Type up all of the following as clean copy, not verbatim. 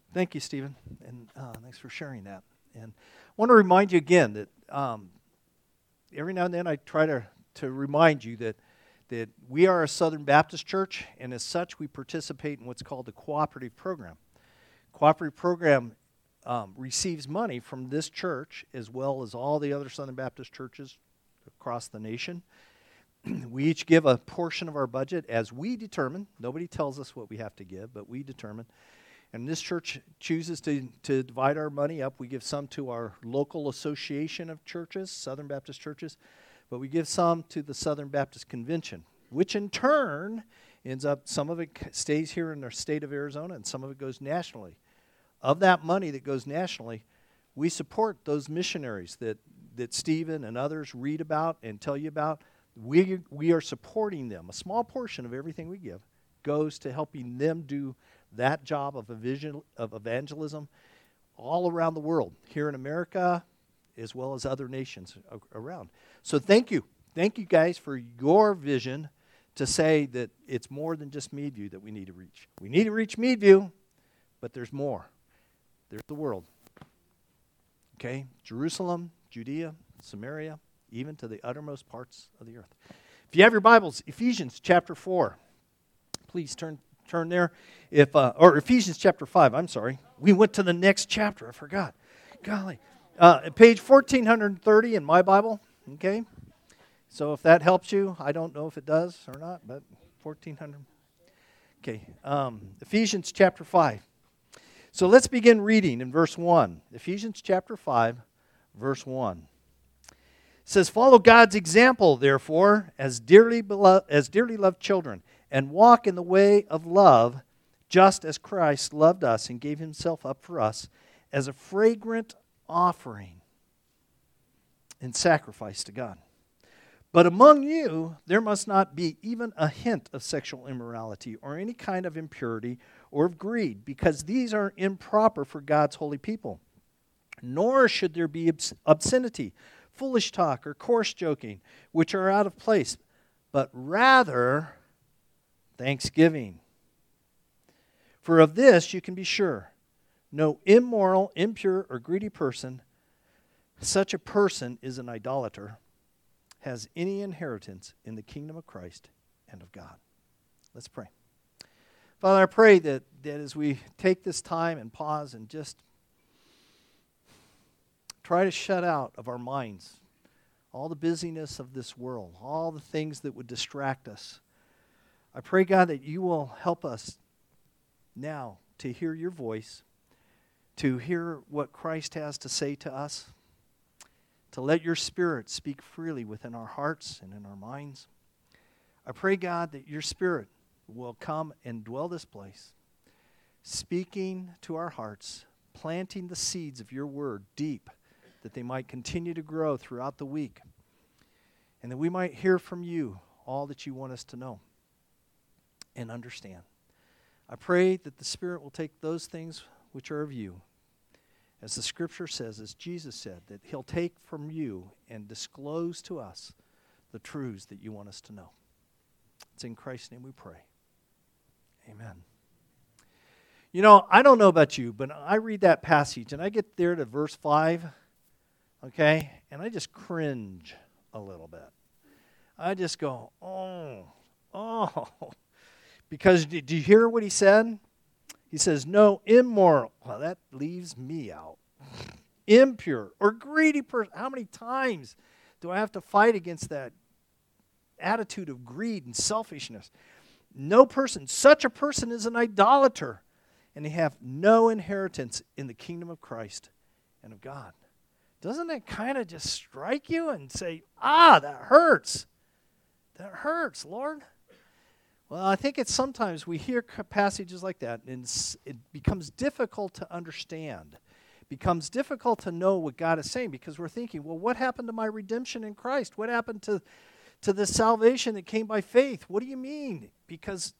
Thank you, Stephen, and thanks for sharing that. And I want to remind you again that every now and then I try to remind you that we are a Southern Baptist church, and as such, we participate in what's called the cooperative program. Cooperative program receives money from this church as well as all the other Southern Baptist churches across the nation. We each give a portion of our budget as we determine. Nobody tells us what we have to give, but we determine. And this church chooses to divide our money up. We give some to our local association of churches, Southern Baptist churches, but we give some to the Southern Baptist Convention, which in turn ends up, some of it stays here in our state of Arizona and some of it goes nationally. Of that money that goes nationally, we support those missionaries that Stephen and others read about and tell you about. We are supporting them. A small portion of everything we give goes to helping them do that job of evangelism all around the world, here in America as well as other nations around. So thank you. Thank you guys for your vision to say that it's more than just Meadview that we need to reach. We need to reach Meadview, but there's more. There's the world. Okay? Jerusalem, Judea, Samaria, even to the uttermost parts of the earth. If you have your Bibles, Ephesians chapter 4. Please turn there. Or Ephesians chapter 5, I'm sorry. We went to the next chapter. I forgot. Golly. Page 1430 in my Bible. Okay? So if that helps you, I don't know if it does or not, but 1400. Okay. Ephesians chapter 5. So let's begin reading in verse 1. Ephesians chapter 5, verse 1. It says, "Follow God's example, therefore, as dearly loved children, and walk in the way of love, just as Christ loved us and gave himself up for us as a fragrant offering and sacrifice to God. But among you there must not be even a hint of sexual immorality or any kind of impurity or of greed, because these are improper for God's holy people. Nor should there be obscenity, foolish talk, or coarse joking, which are out of place, but rather thanksgiving. For of this you can be sure, no immoral, impure, or greedy person, such a person is an idolater, has any inheritance in the kingdom of Christ and of God." Let's pray. Father, I pray that as we take this time and pause and just try to shut out of our minds all the busyness of this world, all the things that would distract us, I pray, God, that you will help us now to hear your voice, to hear what Christ has to say to us, to let your Spirit speak freely within our hearts and in our minds. I pray, God, that your Spirit will come and dwell this place, speaking to our hearts, planting the seeds of your word deep, that they might continue to grow throughout the week, and that we might hear from you all that you want us to know and understand. I pray that the Spirit will take those things which are of you, as the Scripture says, as Jesus said, that he'll take from you and disclose to us the truths that you want us to know. It's in Christ's name we pray. Amen. You know, I don't know about you, but I read that passage and I get there to verse 5, okay, and I just cringe a little bit. I just go, oh. Because did you hear what he said? He says, no immoral. Well, that leaves me out. Impure or greedy person. How many times do I have to fight against that attitude of greed and selfishness? No person, such a person is an idolater, and they have no inheritance in the kingdom of Christ and of God. Doesn't that kind of just strike you and say, that hurts. That hurts, Lord. Well, I think it's sometimes we hear passages like that, and it becomes difficult to understand. It becomes difficult to know what God is saying, because we're thinking, well, what happened to my redemption in Christ? What happened to the salvation that came by faith? What do you mean? Because,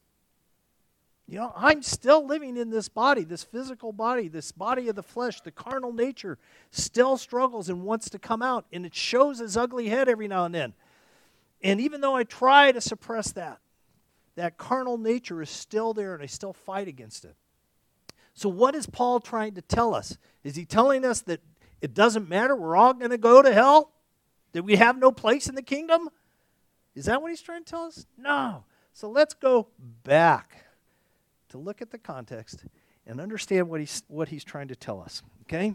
I'm still living in this body, this physical body, this body of the flesh. The carnal nature still struggles and wants to come out, and it shows its ugly head every now and then. And even though I try to suppress that carnal nature is still there, and I still fight against it. So what is Paul trying to tell us? Is he telling us that it doesn't matter, we're all going to go to hell? That we have no place in the kingdom? Is that what he's trying to tell us? No. So let's go back to look at the context and understand what he's trying to tell us. Okay?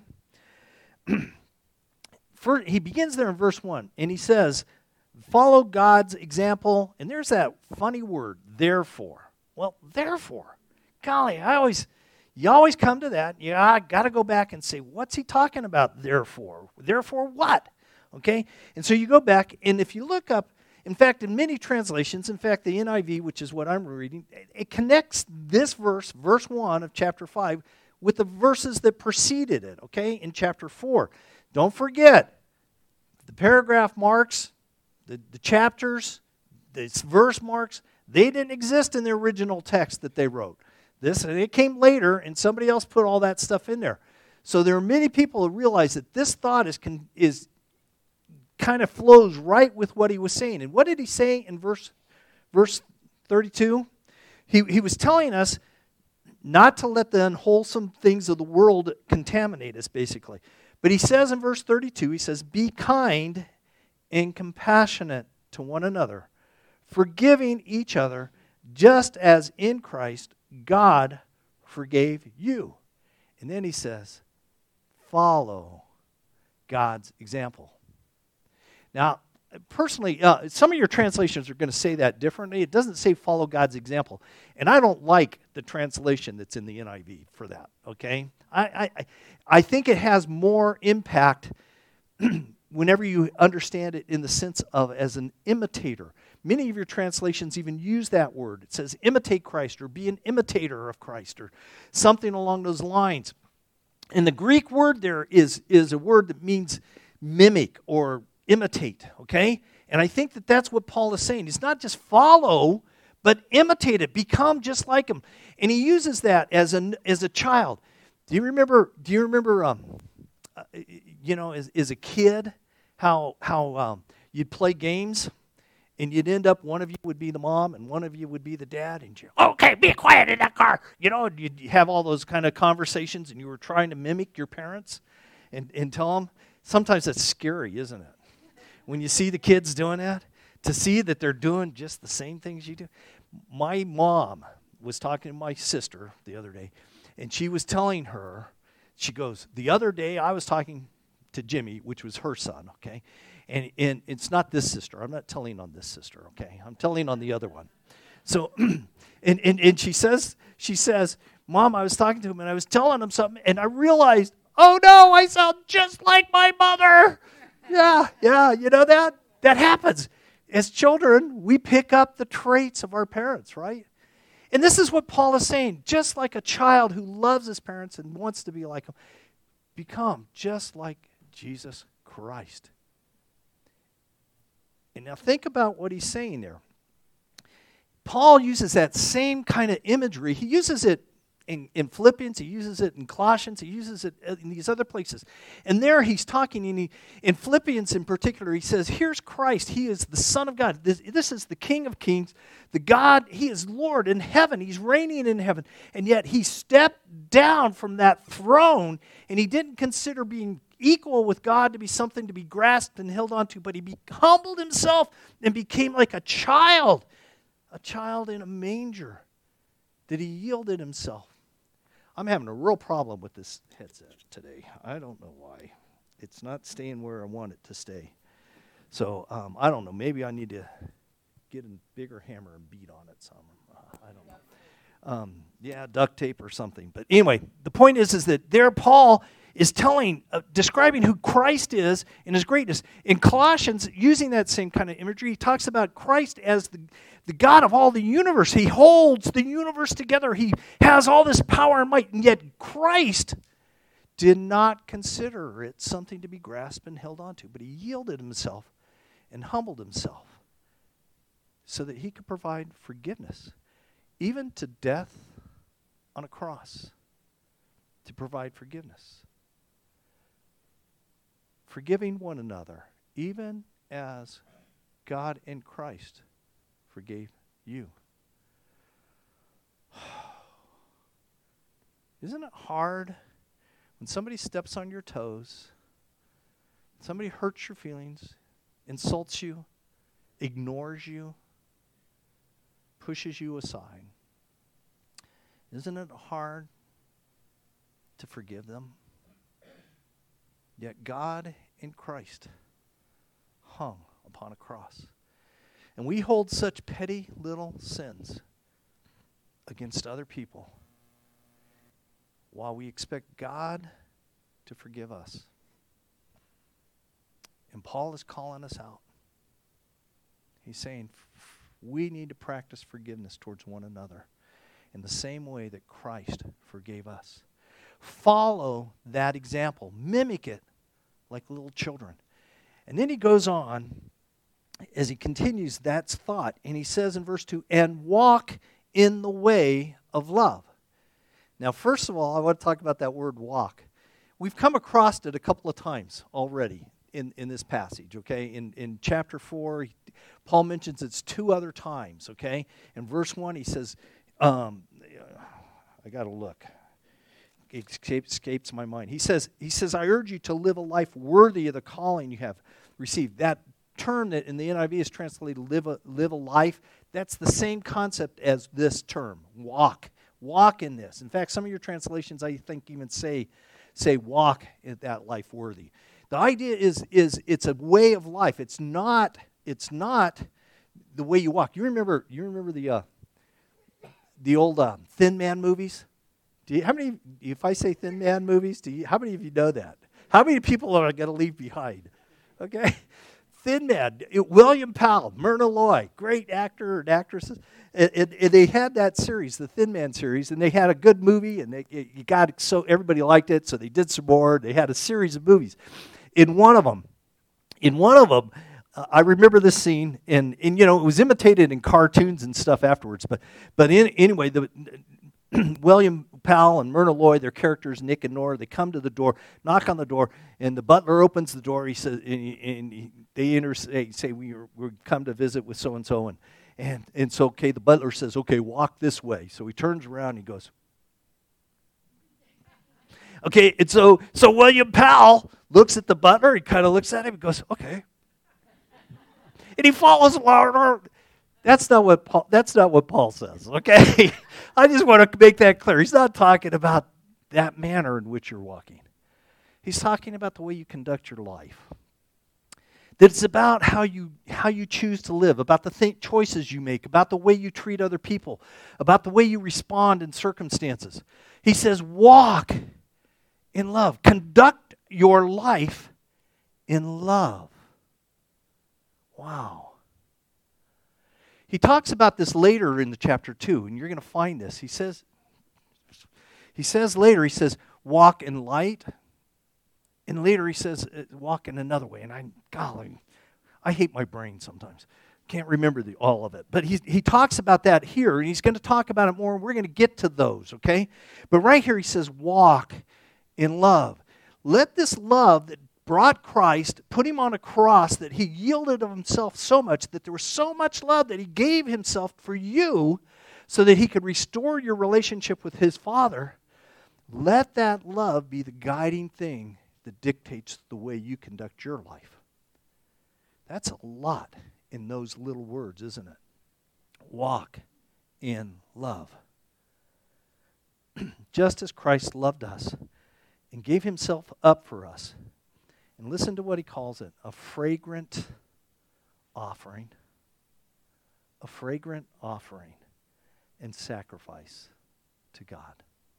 He begins there in verse 1, and he says, follow God's example, and there's that funny word, therefore. Well, therefore. Golly, you always come to that. Yeah, I got to go back and say, what's he talking about, therefore? Therefore what? Okay? And so you go back, and if you look up, in fact, in many translations, in fact, the NIV, which is what I'm reading, it connects this verse 1 of chapter 5, with the verses that preceded it, okay, in chapter 4. Don't forget, the paragraph marks, the chapters, the verse marks, they didn't exist in the original text that they wrote. It came later, and somebody else put all that stuff in there. So there are many people who realize that this thought is kind of flows right with what he was saying. And what did he say in verse 32? He was telling us not to let the unwholesome things of the world contaminate us, basically. But he says in verse 32, he says, be kind and compassionate to one another, forgiving each other, just as in Christ God forgave you. And then he says, follow God's example. Now, personally, some of your translations are going to say that differently. It doesn't say follow God's example. And I don't like the translation that's in the NIV for that, okay? I think it has more impact whenever you understand it in the sense of as an imitator. Many of your translations even use that word. It says imitate Christ or be an imitator of Christ or something along those lines. And the Greek word there is a word that means mimic or imitate, okay? And I think that that's what Paul is saying. It's not just follow, but imitate it. Become just like him. And he uses that as a child. Do you remember? As a kid, how you'd play games, and you'd end up, one of you would be the mom, and one of you would be the dad, and okay, be quiet in that car. You'd have all those kind of conversations, and you were trying to mimic your parents, and tell them. Sometimes that's scary, isn't it? When you see the kids doing that, to see that they're doing just the same things you do. My mom was talking to my sister the other day, and she was telling her, she goes, the other day I was talking to Jimmy, which was her son, okay? And it's not this sister. I'm not telling on this sister, okay? I'm telling on the other one. So, and she says, Mom, I was talking to him, and I was telling him something, and I realized, oh no, I sound just like my mother. Yeah, you know that? That happens. As children, we pick up the traits of our parents, right? And this is what Paul is saying. Just like a child who loves his parents and wants to be like them, become just like Jesus Christ. And now think about what he's saying there. Paul uses that same kind of imagery. He uses it in Philippians, he uses it in Colossians, he uses it in these other places. And there he's talking, in Philippians in particular, he says, here's Christ. He is the Son of God. This is the King of Kings, the God. He is Lord in heaven. He's reigning in heaven. And yet he stepped down from that throne, and he didn't consider being equal with God to be something to be grasped and held onto, but he humbled himself and became like a child in a manger, that he yielded himself. I'm having a real problem with this headset today. I don't know why. It's not staying where I want it to stay. So I don't know. Maybe I need to get a bigger hammer and beat on it some. I don't know. Duct tape or something. But anyway, the point is that there Paul is describing who Christ is in his greatness. In Colossians, using that same kind of imagery, he talks about Christ as the God of all the universe. He holds the universe together. He has all this power and might, and yet Christ did not consider it something to be grasped and held onto, but he yielded himself and humbled himself so that he could provide forgiveness, even to death on a cross, to provide forgiveness. Forgiving one another, even as God in Christ forgave you. Isn't it hard when somebody steps on your toes, somebody hurts your feelings, insults you, ignores you, pushes you aside? Isn't it hard to forgive them? Yet God in Christ hung upon a cross. And we hold such petty little sins against other people while we expect God to forgive us. And Paul is calling us out. He's saying we need to practice forgiveness towards one another in the same way that Christ forgave us. Follow that example. Mimic it like little children. And then he goes on as he continues that thought, and he says in verse 2, and walk in the way of love. Now, first of all, I want to talk about that word walk. We've come across it a couple of times already in this passage, okay? In chapter 4, Paul mentions it's 2 other times, okay? In verse 1, he says, I got to look. It escapes my mind. He says, I urge you to live a life worthy of the calling you have received. That term that in the NIV is translated live a life, that's the same concept as this term, walk. Walk in this. In fact, some of your translations, I think, even say walk in that life worthy. The idea is it's a way of life. It's not the way you walk. You remember the old Thin Man movies? How many? If I say Thin Man movies, how many of you know that? How many people are going to leave behind? Okay, Thin Man. William Powell, Myrna Loy, great actor and actresses. They had that series, the Thin Man series, and they had a good movie, and it got so everybody liked it, so they did some more. They had a series of movies. In one of them, I remember this scene, and it was imitated in cartoons and stuff afterwards. But anyway, William Powell and Myrna Loy, their characters Nick and Nora, they come to the door, knock on the door, and the butler opens the door. He says, and they say we come to visit with so and so, and so okay, the butler says, okay, walk this way. So he turns around and he goes, okay, and so William Powell looks at the butler. He kind of looks at him and goes, okay, and he follows along. That's not what Paul says, okay? I just want to make that clear. He's not talking about that manner in which you're walking. He's talking about the way you conduct your life. That it's about how you choose to live, about the choices you make, about the way you treat other people, about the way you respond in circumstances. He says, walk in love. Conduct your life in love. Wow. He talks about this later in the chapter 2, and you're going to find this. He says later, walk in light. And later he says, walk in another way. And I hate my brain sometimes. Can't remember all of it. But he talks about that here, and he's going to talk about it more, and we're going to get to those, okay? But right here he says, walk in love. Let this love that brought Christ, put him on a cross, that he yielded of himself so much, that there was so much love that he gave himself for you so that he could restore your relationship with his Father. Let that love be the guiding thing that dictates the way you conduct your life. That's a lot in those little words, isn't it? Walk in love. Just as Christ loved us and gave himself up for us. And listen to what he calls it, a fragrant offering. A fragrant offering and sacrifice to God.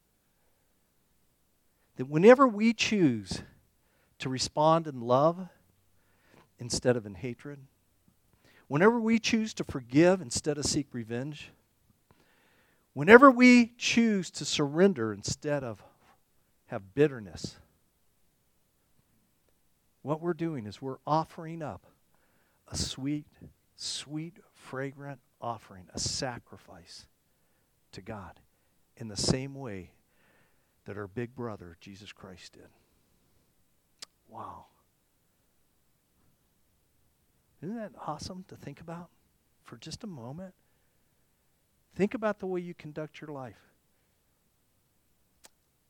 That whenever we choose to respond in love instead of in hatred, whenever we choose to forgive instead of seek revenge, whenever we choose to surrender instead of have bitterness, what we're doing is we're offering up a sweet, sweet, fragrant offering, a sacrifice to God in the same way that our big brother, Jesus Christ, did. Wow. Isn't that awesome to think about for just a moment? Think about the way you conduct your life.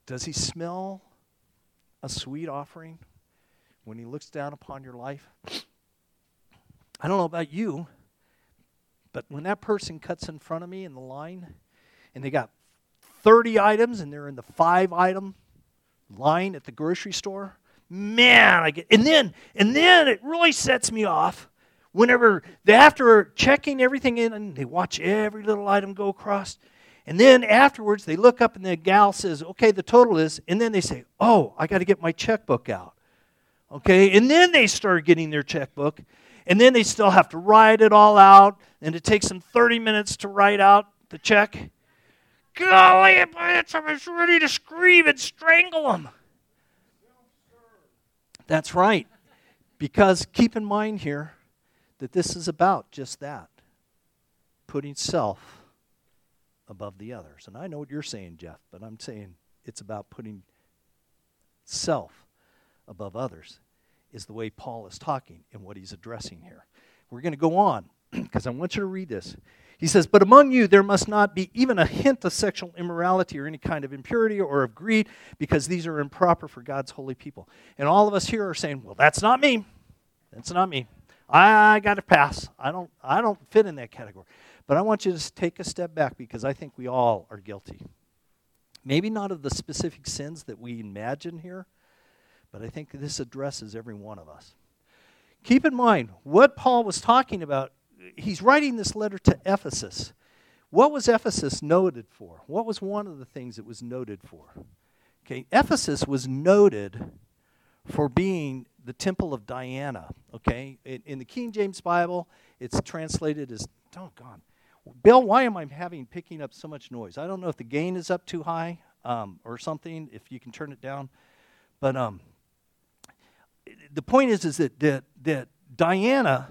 Does he smell a sweet offering when he looks down upon your life? I don't know about you, but when that person cuts in front of me in the line and they got 30 items and they're in the 5-item line at the grocery store, man, and then it really sets me off whenever after checking everything in and they watch every little item go across, and then afterwards they look up and the gal says, okay, the total is, and then they say, oh, I got to get my checkbook out. Okay, and then they start getting their checkbook, and then they still have to write it all out, and it takes them 30 minutes to write out the check. Golly, I was ready to scream and strangle them. That's right, because keep in mind here that this is about just that, putting self above the others. And I know what you're saying, Jeff, but I'm saying it's about putting self above others is the way Paul is talking and what he's addressing here. We're going to go on because I want you to read this. He says, but among you there must not be even a hint of sexual immorality or any kind of impurity or of greed, because these are improper for God's holy people. And all of us here are saying, well, that's not me. That's not me. I got to pass. I don't fit in that category. But I want you to take a step back, because I think we all are guilty. Maybe not of the specific sins that we imagine here, but I think this addresses every one of us. Keep in mind, what Paul was talking about, he's writing this letter to Ephesus. What was Ephesus noted for? What was one of the things it was noted for? Okay, Ephesus was noted for being the temple of Diana. Okay, in the King James Bible, it's translated as, oh God, Bill, why am I picking up so much noise? I don't know if the gain is up too high or something, if you can turn it down. But the point is that Diana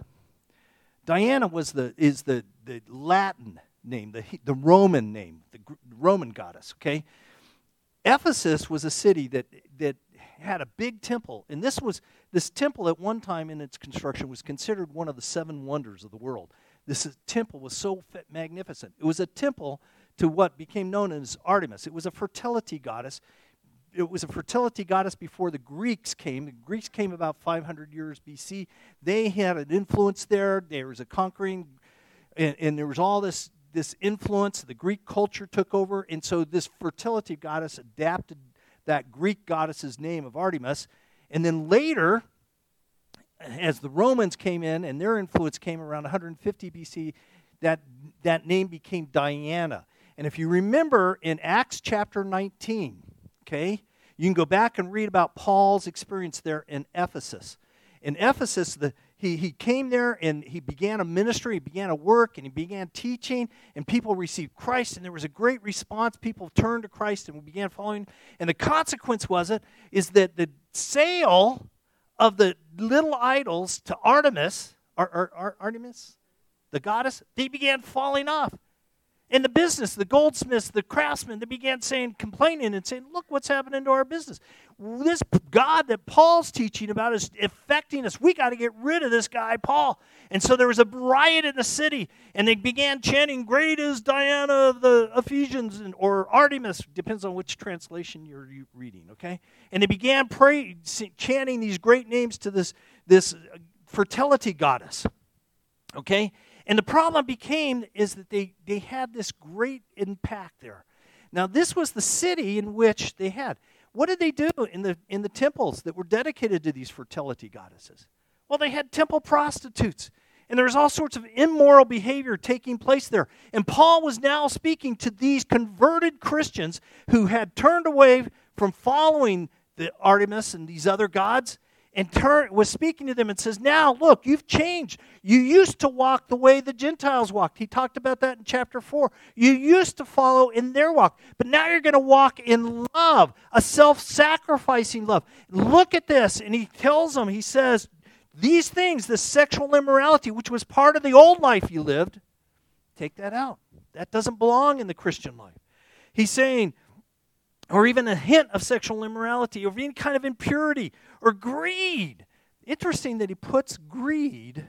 is the Latin name, the Roman name, the Roman goddess, okay? Ephesus was a city that had a big temple, and this temple at one time in its construction was considered one of the 7 wonders of the world. This temple was so magnificent. It was a temple to what became known as Artemis. It was a fertility goddess. It was a fertility goddess before the Greeks came. The Greeks came about 500 years BC. They had an influence there. There was a conquering, and there was all this influence. The Greek culture took over, and so this fertility goddess adapted that Greek goddess's name of Artemis. And then later, as the Romans came in and their influence came around 150 BC, that name became Diana. And if you remember in Acts chapter 19, okay, you can go back and read about Paul's experience there in Ephesus. In Ephesus, he came there and he began a ministry, he began a work, and he began teaching, and people received Christ, and there was a great response. People turned to Christ and began following. And the consequence is that the sale of the little idols to Artemis, Artemis, the goddess, they began falling off. In the business, the goldsmiths, the craftsmen, they began complaining and saying, look what's happening to our business. This God that Paul's teaching about is affecting us. We got to get rid of this guy, Paul. And so there was a riot in the city, and they began chanting, great is Diana of the Ephesians, or Artemis, depends on which translation you're reading, okay? And they began chanting these great names to this fertility goddess, okay? And the problem is that they had this great impact there. Now, this was the city in which they had. What did they do in the temples that were dedicated to these fertility goddesses? Well, they had temple prostitutes. And there's all sorts of immoral behavior taking place there. And Paul was now speaking to these converted Christians who had turned away from following the Artemis and these other gods, and was speaking to them and says, now, look, you've changed. You used to walk the way the Gentiles walked. He talked about that in chapter 4. You used to follow in their walk, but now you're going to walk in love, a self-sacrificing love. Look at this. And he tells them, he says, these things, the sexual immorality, which was part of the old life you lived, take that out. That doesn't belong in the Christian life. He's saying, or even a hint of sexual immorality, or any kind of impurity, or greed. Interesting that he puts greed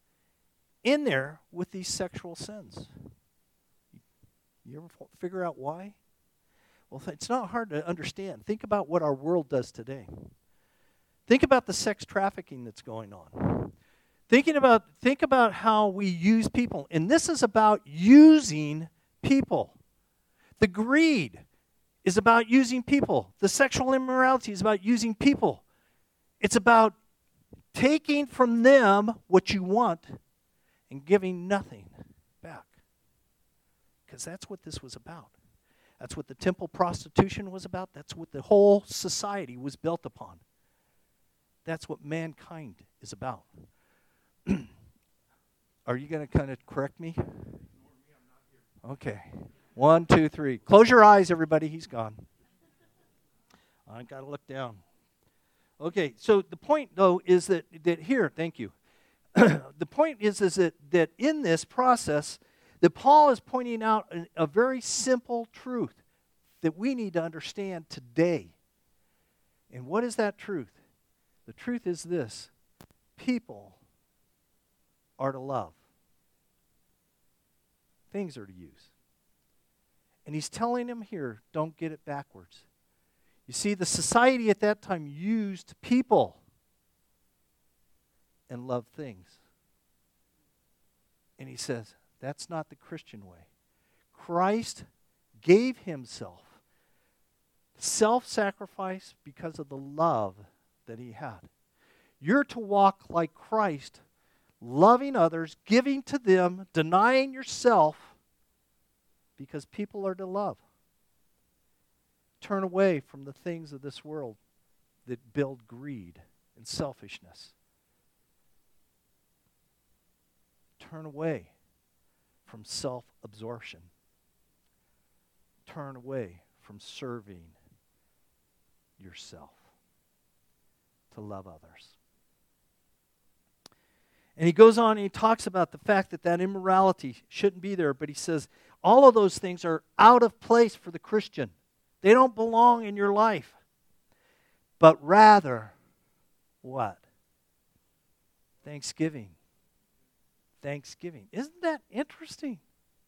in there with these sexual sins. You ever figure out why? Well, it's not hard to understand. Think about what our world does today. Think about the sex trafficking that's going on. Think about how we use people. And this is about using people. The greed is about using people. The sexual immorality is about using people. It's about taking from them what you want and giving nothing back. Because that's what this was about. That's what the temple prostitution was about. That's what the whole society was built upon. That's what mankind is about. Are you going to kind of correct me? Okay. 1, 2, 3. Close your eyes, everybody. He's gone. I got to look down. Okay, so the point, though, is that here, thank you. The point is that in this process, that Paul is pointing out a very simple truth that we need to understand today. And what is that truth? The truth is this: people are to love. Things are to use. And he's telling them here, don't get it backwards. You see, the society at that time used people and loved things. And he says, that's not the Christian way. Christ gave himself, self-sacrifice because of the love that he had. You're to walk like Christ, loving others, giving to them, denying yourself, because people are to love. Turn away from the things of this world that build greed and selfishness. Turn away from self-absorption. Turn away from serving yourself to love others. And he goes on and he talks about the fact that immorality shouldn't be there, but he says all of those things are out of place for the Christian. They don't belong in your life. But rather, what? Thanksgiving. Thanksgiving. Isn't that interesting?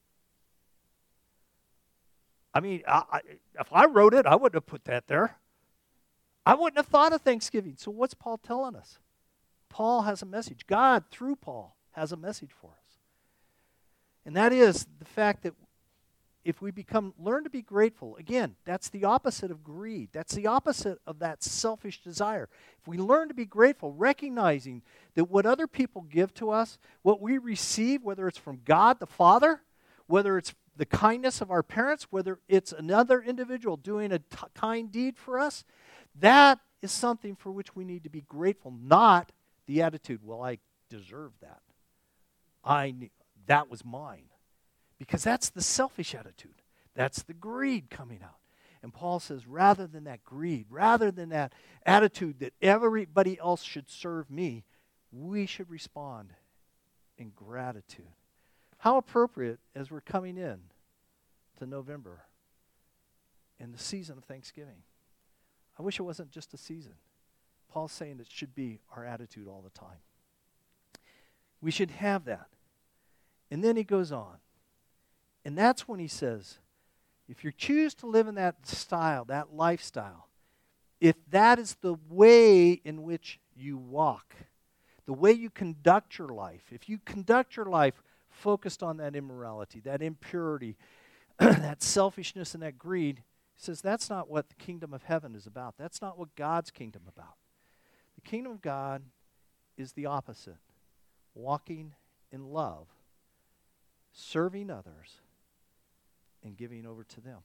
I mean, if I wrote it, I wouldn't have put that there. I wouldn't have thought of Thanksgiving. So what's Paul telling us? Paul has a message. God, through Paul, has a message for us. And that is the fact that if we learn to be grateful, again, that's the opposite of greed. That's the opposite of that selfish desire. If we learn to be grateful, recognizing that what other people give to us, what we receive, whether it's from God the Father, whether it's the kindness of our parents, whether it's another individual doing a kind deed for us, that is something for which we need to be grateful, not the attitude, well, I deserve that. That was mine. Because that's the selfish attitude. That's the greed coming out. And Paul says, rather than that greed, rather than that attitude that everybody else should serve me, we should respond in gratitude. How appropriate as we're coming in to November in the season of Thanksgiving. I wish it wasn't just a season. Paul's saying it should be our attitude all the time. We should have that. And then he goes on. And that's when he says, if you choose to live in that style, that lifestyle, if that is the way in which you walk, the way you conduct your life, if you conduct your life focused on that immorality, that impurity, that selfishness and that greed, he says that's not what the kingdom of heaven is about. That's not what God's kingdom is about. The kingdom of God is the opposite. Walking in love, serving others, and giving over to them.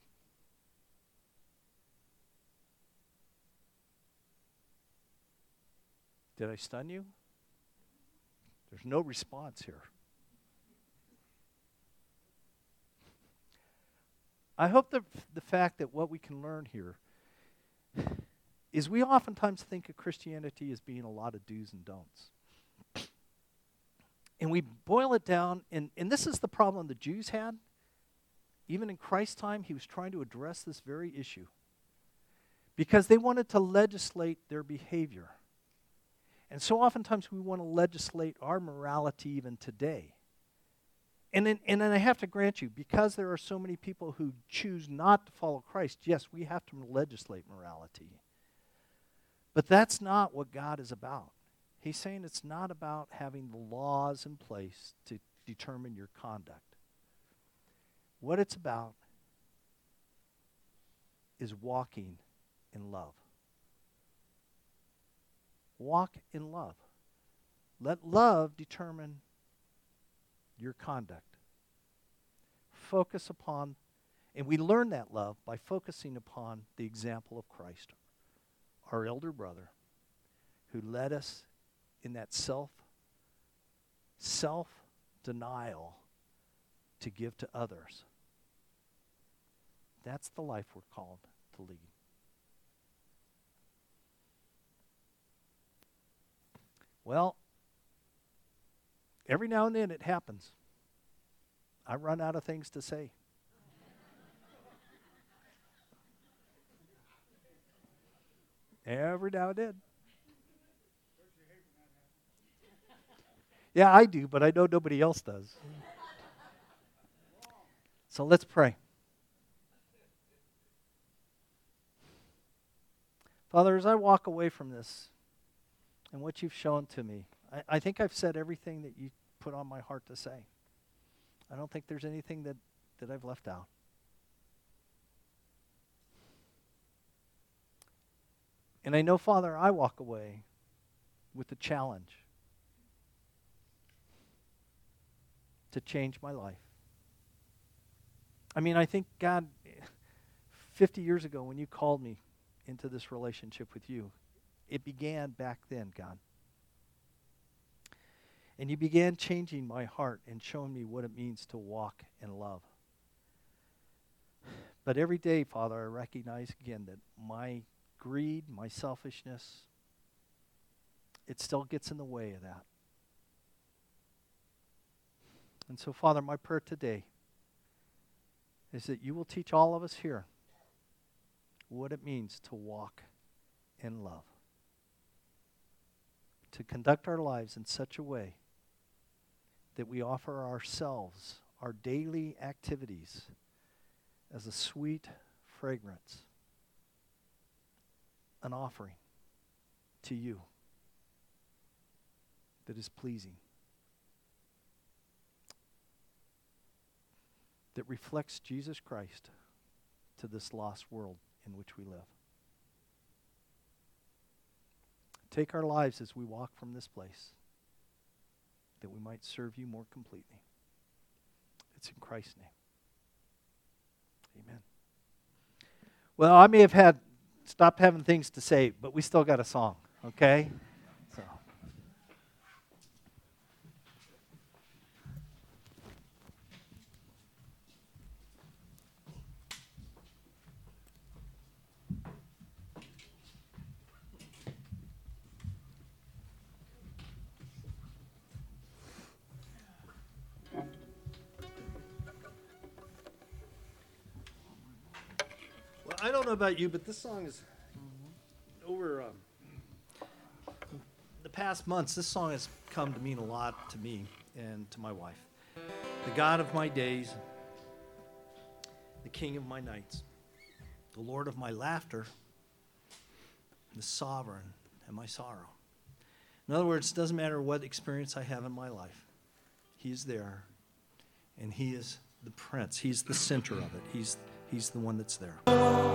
Did I stun you? There's no response here. I hope the fact that what we can learn here is we oftentimes think of Christianity as being a lot of do's and don'ts. And we boil it down, and this is the problem the Jews had. Even in Christ's time, he was trying to address this very issue because they wanted to legislate their behavior. And so oftentimes we want to legislate our morality even today. And then I have to grant you, because there are so many people who choose not to follow Christ, yes, we have to legislate morality. But that's not what God is about. He's saying it's not about having the laws in place to determine your conduct. What it's about is walking in love. Walk in love. Let love determine your conduct. Focus upon, and we learn that love by focusing upon the example of Christ, our elder brother, who led us in that self-denial to give to others. That's the life we're called to lead. Well, every now and then it happens. I run out of things to say. Every now and then. Yeah, I do, but I know nobody else does. So let's pray. Father, as I walk away from this and what you've shown to me, I think I've said everything that you put on my heart to say. I don't think there's anything that I've left out. And I know, Father, I walk away with the challenge to change my life. I mean, I think, God, 50 years ago when you called me into this relationship with you, it began back then, God. And you began changing my heart and showing me what it means to walk in love. But every day, Father, I recognize again that my greed, my selfishness, it still gets in the way of that. And so, Father, my prayer today is that you will teach all of us here what it means to walk in love, to conduct our lives in such a way that we offer ourselves, our daily activities, as a sweet fragrance, an offering to you that is pleasing, that reflects Jesus Christ to this lost world in which we live. Take our lives as we walk from this place, that we might serve you more completely. It's in Christ's name. Amen. Well, I may have stopped having things to say, but we still got a song, okay? So. Well, I don't know about you, but this song is over the past months. This song has come to mean a lot to me and to my wife. The God of my days, the King of my nights, the Lord of my laughter, the sovereign in my sorrow. In other words, it doesn't matter what experience I have in my life. He's there, and he is the prince. He's the center of it. He's the one that's there.